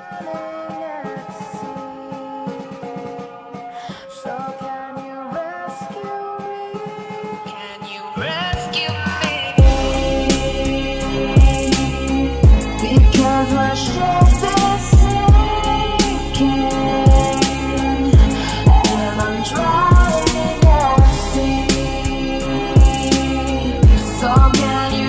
So can you rescue me? Can you rescue me? Because my ship is sinking and I'm drowning at sea. So can you